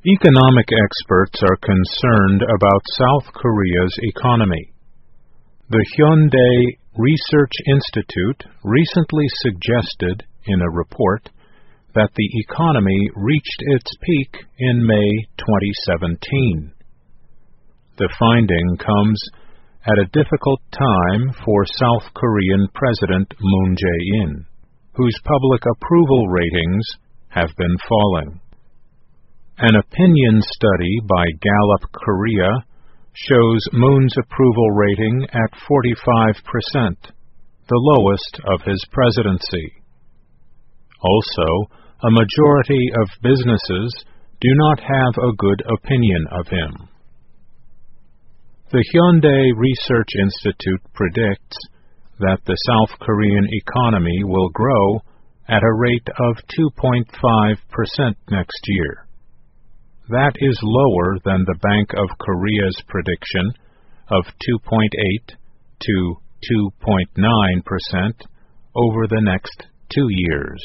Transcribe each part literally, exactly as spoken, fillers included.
Economic experts are concerned about South Korea's economy. The Hyundai Research Institute recently suggested in a report that the economy reached its peak in May twenty seventeen. The finding comes at a difficult time for South Korean President Moon Jae-in, whose public approval ratings have been falling. An opinion study by Gallup Korea shows Moon's approval rating at forty-five percent, the lowest of his presidency. Also, a majority of businesses do not have a good opinion of him. The Hyundai Research Institute predicts that the South Korean economy will grow at a rate of two point five percent next year. That is lower than the Bank of Korea's prediction of two point eight to two point nine percent over the next two years.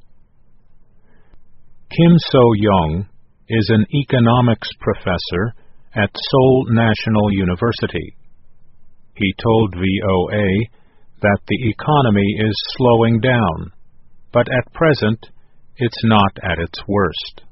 Kim So-young is an economics professor at Seoul National University. He told V O A that the economy is slowing down, but at present it's not at its worst.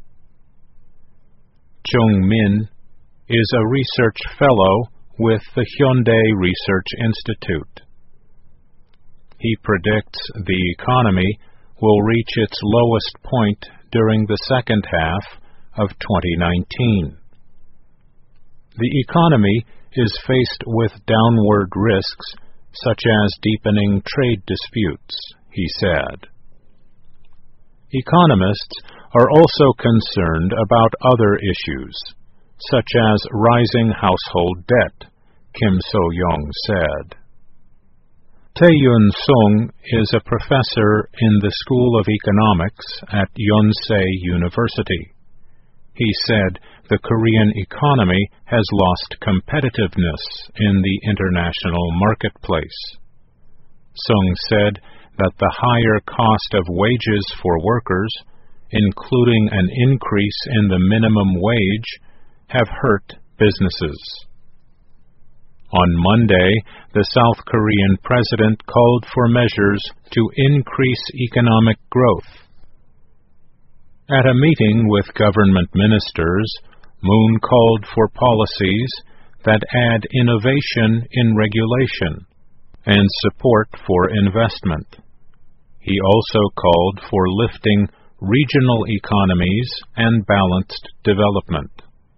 Chung Min is a research fellow with the Hyundai Research Institute. He predicts the economy will reach its lowest point during the second half of twenty nineteen. The economy is faced with downward risks such as deepening trade disputes, he said. Economists are also concerned about other issues, such as rising household debt, Kim So-young said. Tae-yun Sung is a professor in the School of Economics at Yonsei University. He said the Korean economy has lost competitiveness in the international marketplace. Sung said that the higher cost of wages for workers, including an increase in the minimum wage, have hurt businesses. On Monday, the South Korean president called for measures to increase economic growth. At a meeting with government ministers, Moon called for policies that add innovation in regulation and support for investment. He also called for lifting regional economies and balanced development.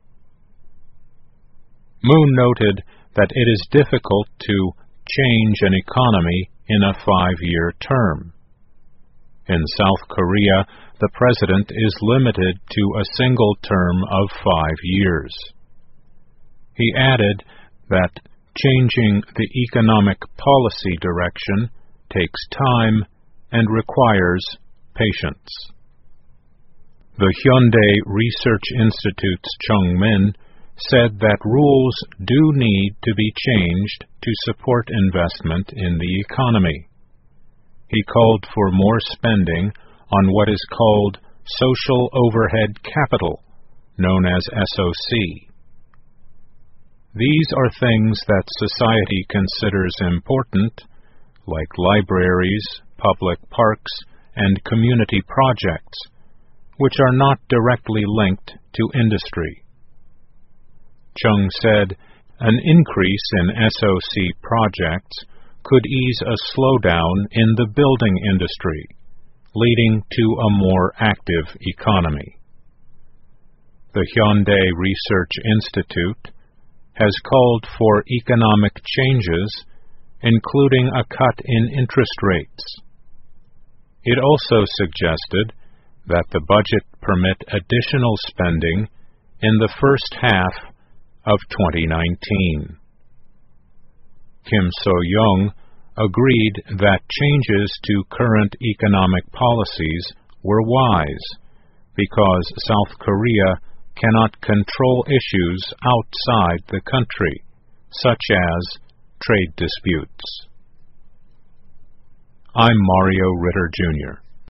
Moon noted that it is difficult to change an economy in a five-year term. In South Korea, the president is limited to a single term of five years. He added that changing the economic policy direction takes time and requires patience. The Hyundai Research Institute's Chung Min said that rules do need to be changed to support investment in the economy. He called for more spending on what is called social overhead capital, known as S O C. These are things that society considers important, like libraries, public parks, and community projects, which are not directly linked to industry. Chung said an increase in S O C projects could ease a slowdown in the building industry, leading to a more active economy. The Hyundai Research Institute has called for economic changes, including a cut in interest rates. It also suggested that the budget permit additional spending in the first half of twenty nineteen. Kim So-young agreed that changes to current economic policies were wise because South Korea cannot control issues outside the country, such as trade disputes. I'm Mario Ritter, Junior